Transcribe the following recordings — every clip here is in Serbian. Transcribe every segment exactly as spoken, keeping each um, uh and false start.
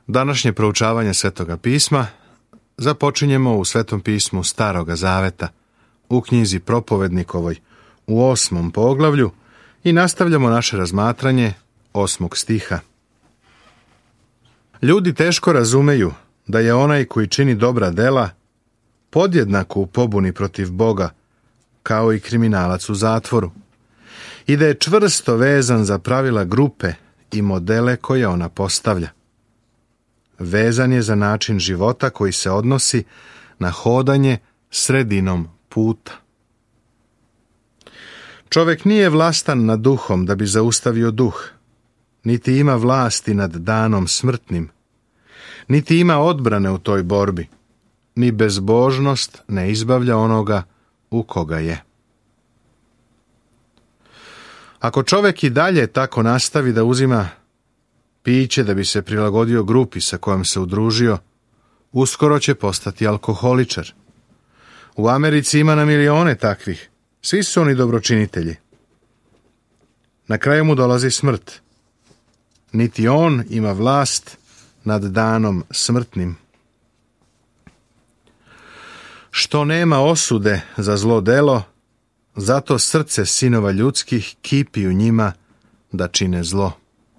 Današnje proučavanje Svetoga pisma započinjemo u Svetom pismu Staroga Zaveta, u knjizi Propovednikovoj, u osmom poglavlju i nastavljamo naše razmatranje osmog stiha. Ljudi teško razumeju da je onaj koji čini dobra dela podjednako u pobuni protiv Boga, kao i kriminalac u zatvoru, i da je čvrsto vezan za pravila grupe i modele koje ona postavlja. Vezan je za način života koji se odnosi na hodanje sredinom puta. Čovjek nije vlastan nad duhom da bi zaustavio duh, niti ima vlasti nad danom smrtnim, niti ima odbrane u toj borbi, ni bezbožnost ne izbavlja onoga u koga je. Ako čovjek i dalje tako nastavi da uzima piće da bi se prilagodio grupi sa kojom se udružio, uskoro će postati alkoholičar. U Americi ima na milione takvih, svi su oni dobročinitelji. Na kraju mu dolazi smrt. Niti on ima vlast nad danom smrtnim. Što nema osude za zlo delo, zato srce sinova ljudskih kipi u njima da čine zlo.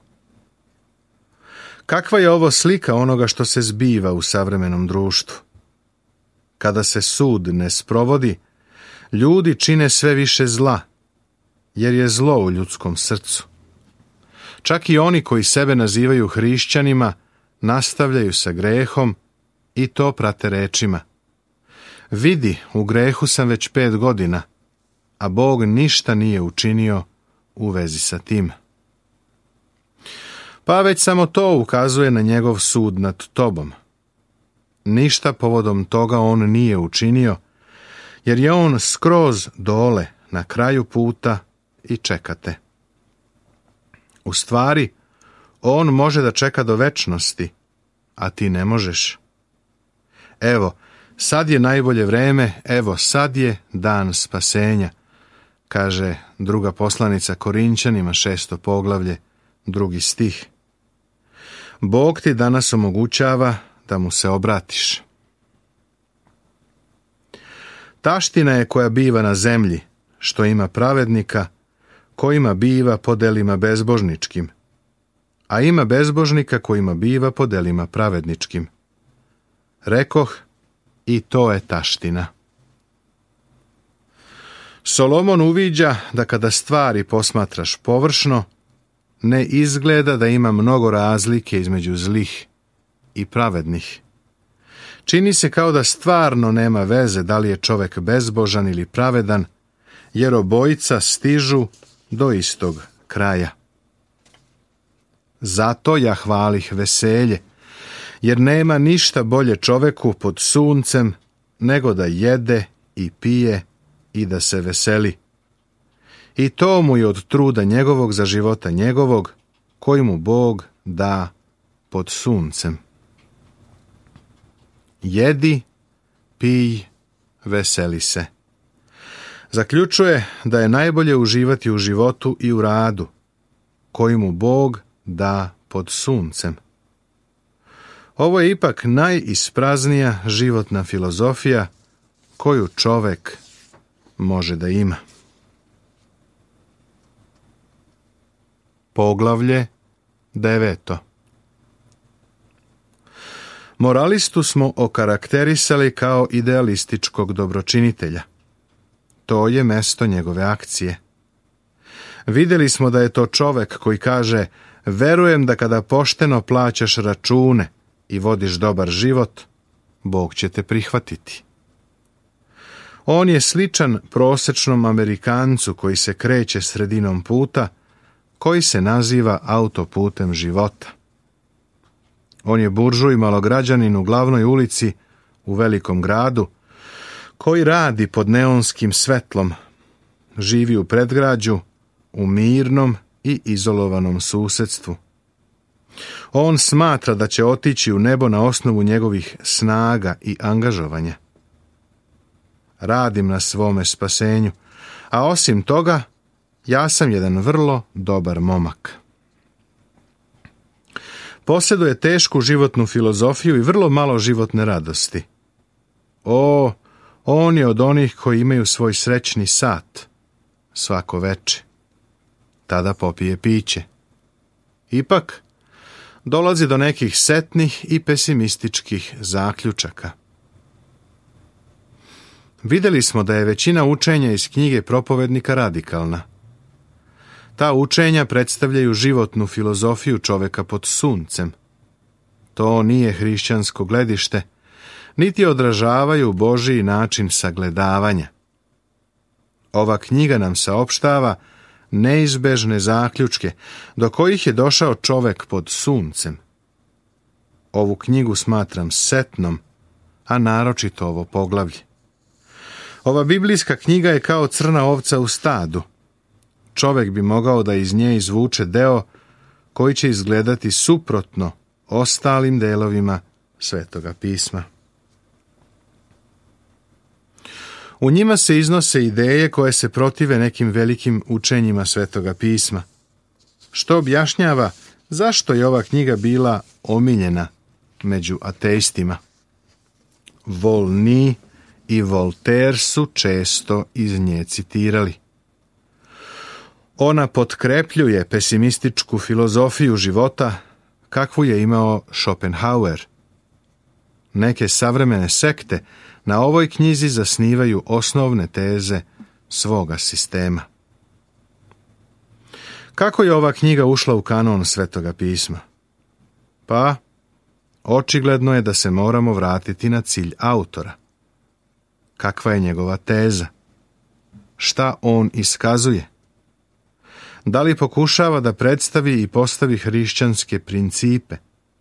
Kakva je ovo slika onoga što se zbiva u savremenom društvu? Kada se sud ne sprovodi, ljudi čine sve više zla, jer je zlo u ljudskom srcu. Čak i oni koji sebe nazivaju hrišćanima nastavljaju sa grehom i to prate rečima: vidi, u grehu sam već pet godina, a Bog ništa nije učinio u vezi sa tim. Pa već samo to ukazuje na njegov sud nad tobom. Ništa povodom toga on nije učinio, jer je on skroz dole na kraju puta i čekate. U stvari, on može da čeka do večnosti, a ti ne možeš. Evo, sad je najbolje vreme, evo sad je dan spasenja, kaže druga poslanica Korinćanima, šesto poglavlje, drugi stih. Bog ti danas omogućava da mu se obratiš. Taština je koja biva na zemlji, što ima pravednika, kojima biva po delima bezbožničkim, a ima bezbožnika kojima biva po delima pravedničkim. Rekoh, i to je taština. Solomon uviđa da kada stvari posmatraš površno, ne izgleda da ima mnogo razlike između zlih i pravednih. Čini se kao da stvarno nema veze da li je čovjek bezbožan ili pravedan, jer obojica stižu do istog kraja. Zato ja hvalih veselje, jer nema ništa bolje čoveku pod suncem nego da jede i pije i da se veseli. I to mu je od truda njegovog za života njegovog, koji mu Bog da pod suncem. Jedi, pij, veseli se. Zaključuje da je najbolje uživati u životu i u radu, koji mu Bog da pod suncem. Ovo je ipak najispraznija životna filozofija koju čovek može da ima. Poglavlje deveto. Moralistu smo okarakterisali kao idealističkog dobročinitelja. To je mesto njegove akcije. Vidjeli smo da je to čovek koji kaže: verujem da kada pošteno plaćaš račune i vodiš dobar život, Bog će te prihvatiti. On je sličan prosečnom Amerikancu koji se kreće sredinom puta, koji se naziva autoputem života. On je buržuj malograđanin u glavnoj ulici u velikom gradu, koji radi pod neonskim svetlom, živi u predgrađu, u mirnom i izolovanom susedstvu. On smatra da će otići u nebo na osnovu njegovih snaga i angažovanja. Radim na svome spasenju, a osim toga, ja sam jedan vrlo dobar momak. posjeduje tešku životnu filozofiju i vrlo malo životne radosti. O, on je od onih koji imaju svoj srećni sat svako veče. Tada popije piće. Ipak, dolazi do nekih setnih i pesimističkih zaključaka. Vidjeli smo da je većina učenja iz knjige Propovednika radikalna. Ta učenja predstavljaju životnu filozofiju čoveka pod suncem. To nije hrišćansko gledište, niti odražavaju Božji način sagledavanja. Ova knjiga nam saopštava neizbežne zaključke do kojih je došao čovek pod suncem. Ovu knjigu smatram setnom, a naročito ovo poglavlje. Ova biblijska knjiga je kao crna ovca u stadu. Čovek bi mogao da iz nje izvuče deo koji će izgledati suprotno ostalim delovima Svetoga pisma. U njima se iznose ideje koje se protive nekim velikim učenjima Svetoga pisma, što objašnjava zašto je ova knjiga bila omiljena među ateistima. Volney i Voltaire su često iz nje citirali. Ona potkrepljuje pesimističku filozofiju života kakvu je imao Schopenhauer. Neke savremene sekte na ovoj knjizi zasnivaju osnovne teze svoga sistema. Kako je ova knjiga ušla u kanon Svetoga pisma? Pa, očigledno je da se moramo vratiti na cilj autora. Kakva je njegova teza? Šta on iskazuje? Da li pokušava da predstavi i postavi hrišćanske principe?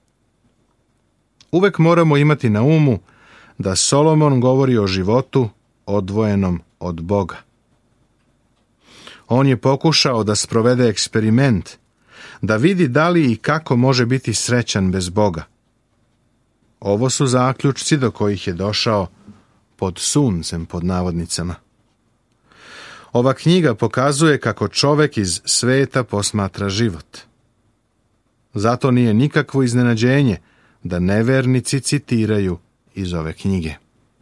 Uvek moramo imati na umu da Solomon govori o životu odvojenom od Boga. On je pokušao da sprovede eksperiment, da vidi da li i kako može biti srećan bez Boga. Ovo su zaključci do kojih je došao pod suncem, pod navodnicama. Ova knjiga pokazuje kako čovek iz sveta posmatra život. Zato nije nikakvo iznenađenje da nevernici citiraju iz ove knjige.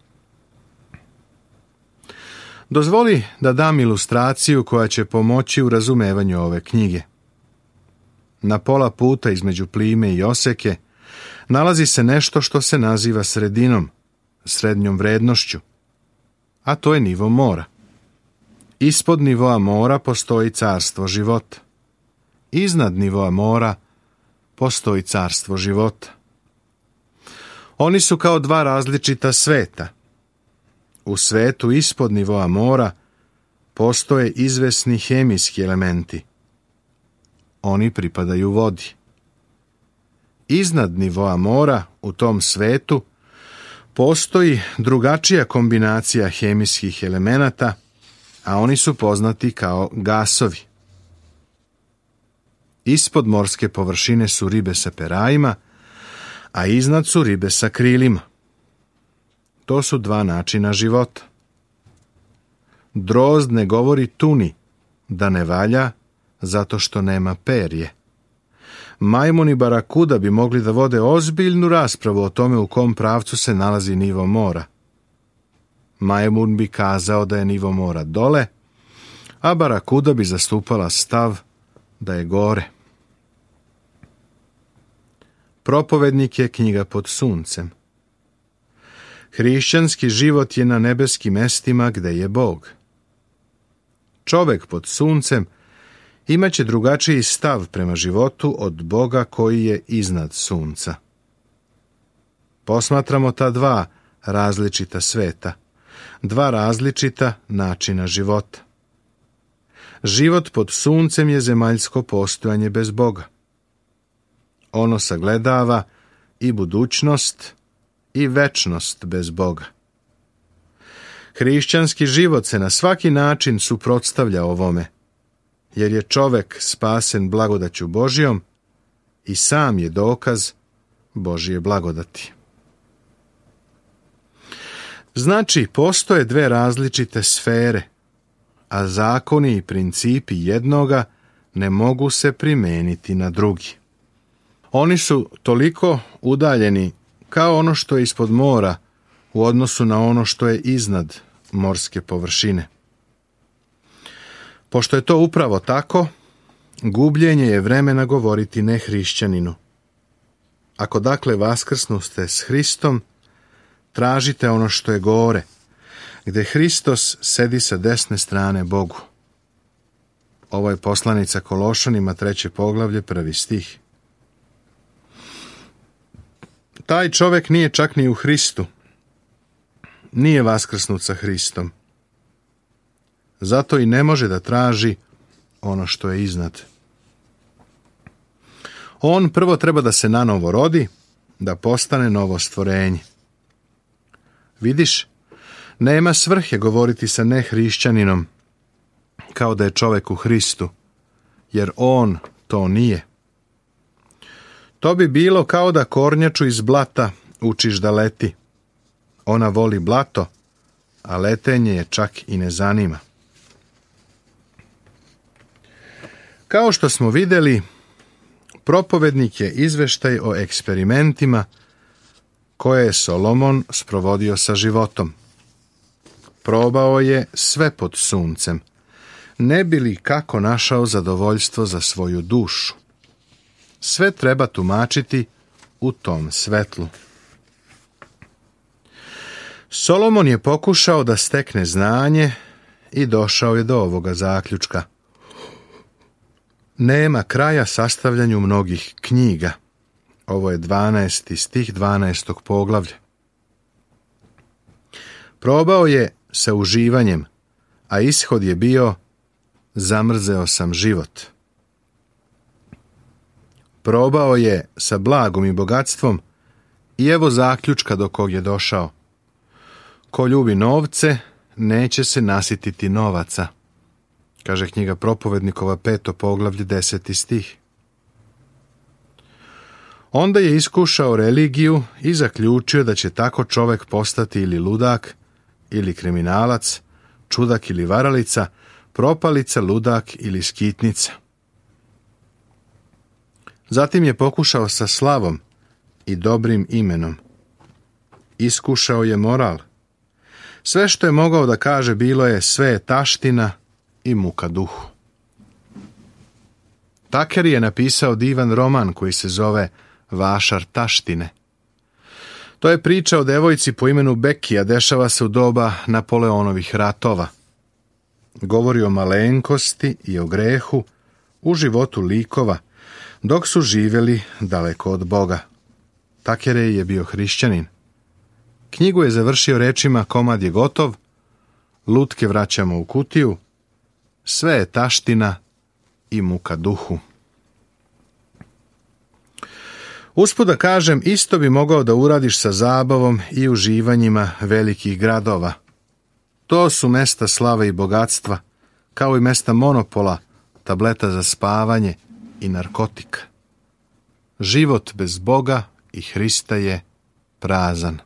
Dozvoli da dam ilustraciju koja će pomoći u razumevanju ove knjige. Na pola puta između plime i oseke nalazi se nešto što se naziva sredinom, srednjom vrednošću, a to je nivo mora. Ispod nivoa mora postoji carstvo života. Iznad nivoa mora postoji carstvo života. Oni su kao dva različita sveta. U svetu ispod nivoa mora postoje izvesni hemijski elementi. Oni pripadaju vodi. Iznad nivoa mora u tom svetu postoji drugačija kombinacija hemijskih elemenata, a oni su poznati kao gasovi. Ispod morske površine su ribe sa perajima, a iznad su ribe sa krilima. To su dva načina života. Drozd ne govori tuni da ne valja zato što nema perje. Majmun i barakuda bi mogli da vode ozbiljnu raspravu o tome u kom pravcu se nalazi nivo mora. Majmun bi kazao da je nivo mora dole, a barakuda bi zastupala stav da je gore. Propovednik je knjiga pod suncem. Hrišćanski život je na nebeskim mestima gde je Bog. Čovek pod suncem imaće drugačiji stav prema životu od Boga koji je iznad sunca. Posmatramo ta dva različita sveta, dva različita načina života. Život pod suncem je zemaljsko postojanje bez Boga. Ono sagledava i budućnost i večnost bez Boga. Hrišćanski život se na svaki način suprotstavlja ovome, jer je čovek spasen blagodaću Božjom i sam je dokaz Božje blagodati. Znači, postoje dve različite sfere, a zakoni i principi jednoga ne mogu se primeniti na drugi. Oni su toliko udaljeni kao ono što je ispod mora u odnosu na ono što je iznad morske površine. Pošto je to upravo tako, gubljenje je vremena govoriti nehrišćaninu. Ako dakle vaskrsnuste s Hristom, tražite ono što je gore, gdje Hristos sedi sa desne strane Bogu. Ovo je poslanica Kološanima, treće poglavlje, prvi stih. Taj čovjek nije čak ni u Hristu. Nije vaskrsnut sa Hristom. Zato i ne može da traži ono što je iznad. On prvo treba da se nanovo rodi, da postane novo stvorenje. Vidiš, nema svrhe govoriti sa nehrišćaninom kao da je čovjek u Hristu, jer on to nije. To bi bilo kao da kornjaču iz blata učiš da leti. Ona voli blato, a letenje je čak i ne zanima. Kao što smo vidjeli, propovednik je izveštaj o eksperimentima koje je Solomon sprovodio sa životom. Probao je sve pod suncem, ne bi li kako našao zadovoljstvo za svoju dušu. Sve treba tumačiti u tom svetlu. Solomon je pokušao da stekne znanje i došao je do ovoga zaključka. Nema kraja sastavljanju mnogih knjiga. Ovo je dvanaesti stih dvanaestog poglavlja. Probao je sa uživanjem, a ishod je bio zamrzeo sam život. Probao je sa blagom i bogatstvom i evo zaključka do kog je došao. Ko ljubi novce, neće se nasititi novaca, kaže knjiga Propovednikova peto poglavlje deseti stih. Onda je iskušao religiju i zaključio da će tako čovjek postati ili ludak, ili kriminalac, čudak ili varalica, propalica, ludak ili skitnica. Zatim je pokušao sa slavom i dobrim imenom. Iskušao je moral. Sve što je mogao da kaže bilo je sve je taština i muka duhu. Taker je napisao divan roman koji se zove Vašar taštine. To je priča o devojci po imenu Beki, a dešava se u doba Napoleonovih ratova. Govori o malenkosti i o grehu u životu likova, dok su živjeli daleko od Boga. Takerej je bio hrišćanin. Knjigu je završio rečima: komad je gotov, lutke vraćamo u kutiju, sve je taština i muka duhu. Usput da kažem, isto bi mogao da uradiš sa zabavom i uživanjima velikih gradova. To su mesta slave i bogatstva, kao i mesta monopola, tableta za spavanje i narkotika. Život bez Boga i Hrista je prazan.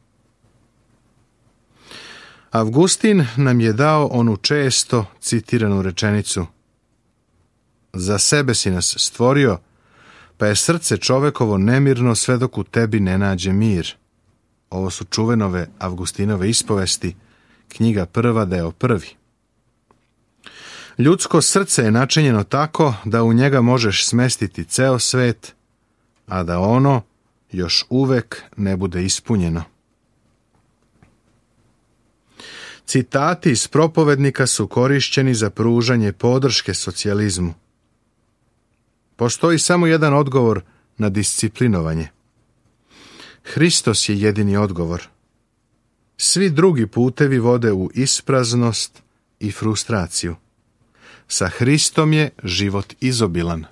Avgustin nam je dao onu često citiranu rečenicu: za sebe si nas stvorio, pa je srce čovekovo nemirno sve dok u tebi ne nađe mir. Ovo su čuvenove Avgustinove ispovesti, knjiga prva, deo prvi. Ljudsko srce je načinjeno tako da u njega možeš smestiti ceo svet, a da ono još uvek ne bude ispunjeno. Citati iz propovednika su korišćeni za pružanje podrške socijalizmu. Postoji samo jedan odgovor na disciplinovanje. Hristos je jedini odgovor. Svi drugi putevi vode u ispraznost i frustraciju. Sa Hristom je život izobilan.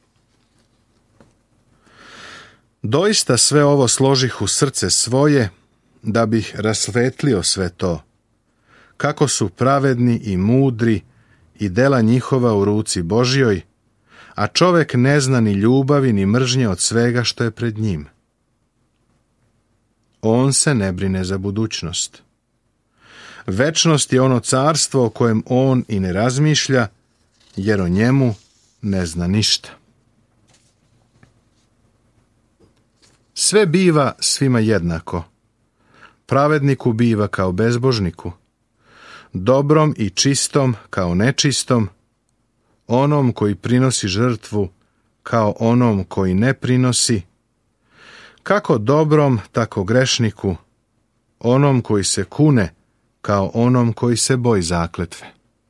Doista sve ovo složih u srce svoje, da bih rasvetlio sve to. Kako su pravedni i mudri i dela njihova u ruci Božjoj, a čovek ne zna ni ljubavi ni mržnje od svega što je pred njim. On se ne brine za budućnost. Večnost je ono carstvo o kojem on i ne razmišlja, jer o njemu ne zna ništa. Sve biva svima jednako. Pravedniku biva kao bezbožniku, dobrom i čistom kao nečistom, onom koji prinosi žrtvu kao onom koji ne prinosi, kako dobrom, tako grešniku, onom koji se kune kao onom koji se boji zakletve.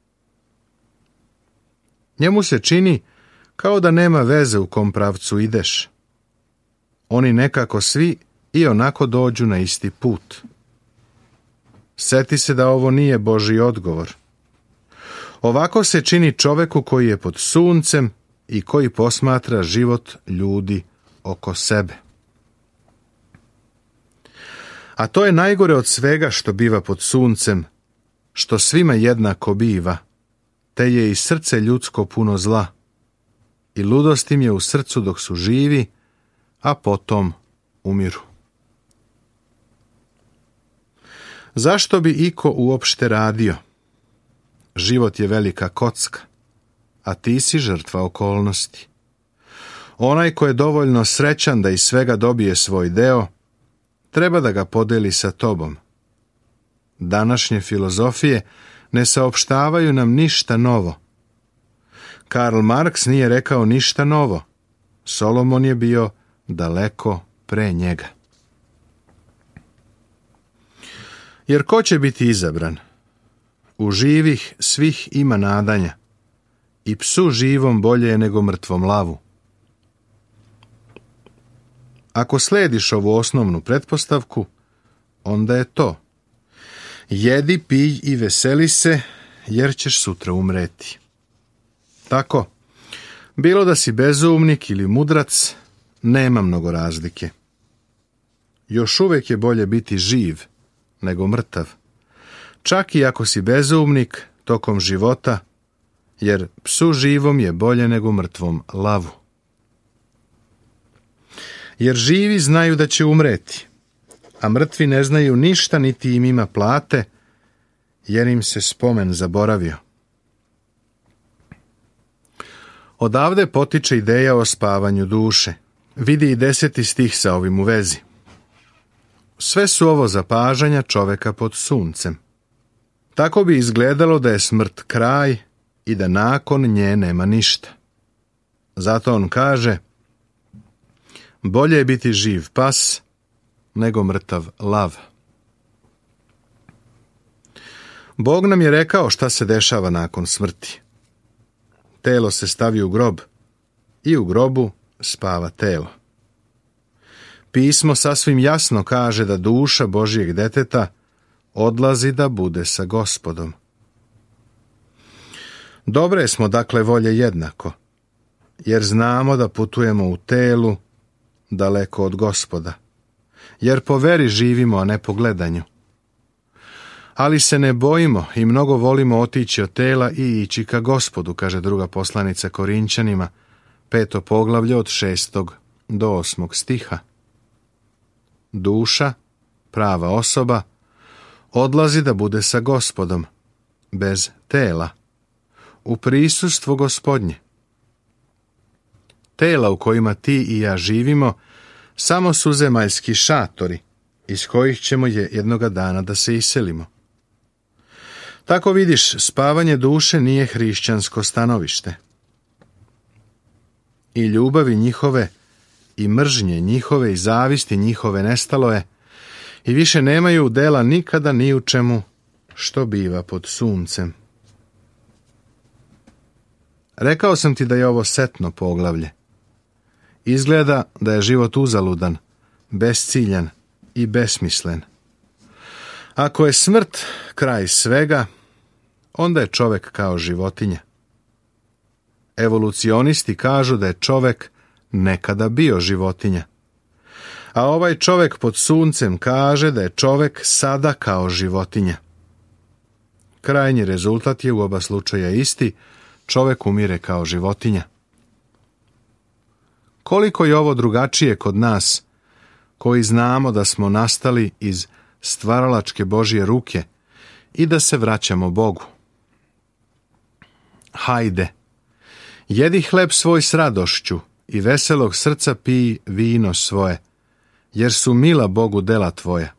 Njemu se čini kao da nema veze u kom pravcu ideš. Oni nekako svi i onako dođu na isti put. Seti se da ovo nije Božji odgovor. Ovako se čini čoveku koji je pod suncem i koji posmatra život ljudi oko sebe. A to je najgore od svega što biva pod suncem, što svima jednako biva, te je i srce ljudsko puno zla, i ludost im je u srcu dok su živi, a potom umiru. Zašto bi iko uopšte radio? Život je velika kocka, a ti si žrtva okolnosti. Onaj ko je dovoljno srećan da iz svega dobije svoj deo, treba da ga podeli sa tobom. Današnje filozofije ne saopštavaju nam ništa novo. Karl Marx nije rekao ništa novo. Solomon je bio daleko pre njega. Jer ko će biti izabran? U živih svih ima nadanja, i psu živom bolje je nego mrtvom lavu. Ako slediš ovu osnovnu pretpostavku, onda je to: jedi, pij i veseli se, jer ćeš sutra umreti. Tako, bilo da si bezumnik ili mudrac, nema mnogo razlike. Još uvijek je bolje biti živ nego mrtav, čak i ako si bezumnik tokom života, jer psu živom je bolje nego mrtvom lavu. Jer živi znaju da će umreti, a mrtvi ne znaju ništa niti im ima plate, jer im se spomen zaboravio. Odavde potiče ideja o spavanju duše. Vidi i deseti stih sa ovim u vezi. Sve su ovo zapažanja čoveka pod suncem. Tako bi izgledalo da je smrt kraj i da nakon nje nema ništa. Zato on kaže: bolje je biti živ pas nego mrtav lav. Bog nam je rekao šta se dešava nakon smrti. Telo se stavi u grob i u grobu spava telo. Pismo sasvim jasno kaže da duša Božjeg deteta odlazi da bude sa Gospodom. Dobre smo dakle volje jednako, jer znamo da putujemo u telu daleko od Gospoda, jer po veri živimo, a ne po gledanju. Ali se ne bojimo i mnogo volimo otići od tela i ići ka Gospodu, kaže druga poslanica Korinćanima, peto poglavlje od šestog do osmog stiha. Duša, prava osoba, odlazi da bude sa Gospodom, bez tela, u prisustvu Gospodnje. Tela u kojima ti i ja živimo samo su zemaljski šatori, iz kojih ćemo je jednoga dana da se iselimo. Tako vidiš, spavanje duše nije hrišćansko stanovište. I ljubavi njihove, i mržnje njihove, i zavisti njihove nestalo je, i više nemaju dela nikada ni u čemu što biva pod suncem. Rekao sam ti da je ovo setno poglavlje. Izgleda da je život uzaludan, besciljan i besmislen. Ako je smrt kraj svega, onda je čovek kao životinja. Evolucionisti kažu da je čovek nekada bio životinja, a ovaj čovek pod suncem kaže da je čovek sada kao životinja. Krajnji rezultat je u oba slučaja isti, čovek umire kao životinja. Koliko je ovo drugačije kod nas, koji znamo da smo nastali iz stvaralačke Božje ruke i da se vraćamo Bogu. Hajde, jedi hleb svoj s radošću i veselog srca pij vino svoje, jer su mila Bogu dela tvoja.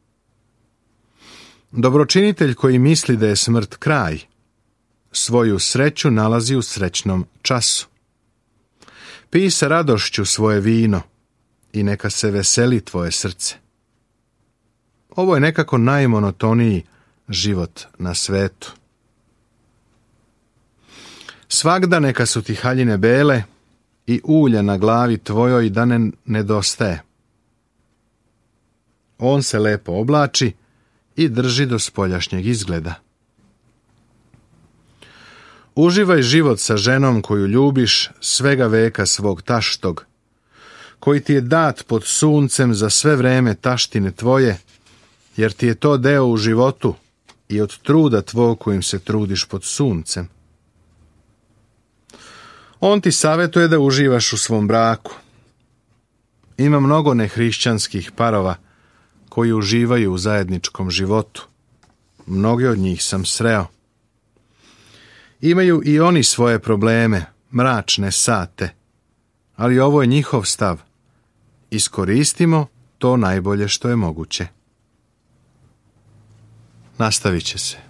Dobročinitelj koji misli da je smrt kraj, svoju sreću nalazi u srećnom času. Pij sa radošću svoje vino i neka se veseli tvoje srce. Ovo je nekako najmonotoniji život na svetu. Svagda neka su ti haljine bele i ulja na glavi tvojoj da ne nedostaje. On se lepo oblači i drži do spoljašnjeg izgleda. Uživaj život sa ženom koju ljubiš svega veka svog taštog, koji ti je dat pod suncem za sve vreme taštine tvoje, jer ti je to deo u životu i od truda tvog kojim se trudiš pod suncem. On ti savjetuje da uživaš u svom braku. Ima mnogo nehrišćanskih parova koji uživaju u zajedničkom životu. Mnogi od njih sam sreo. Imaju i oni svoje probleme, mračne sate, ali ovo je njihov stav. Iskoristimo to najbolje što je moguće. Nastavit će se.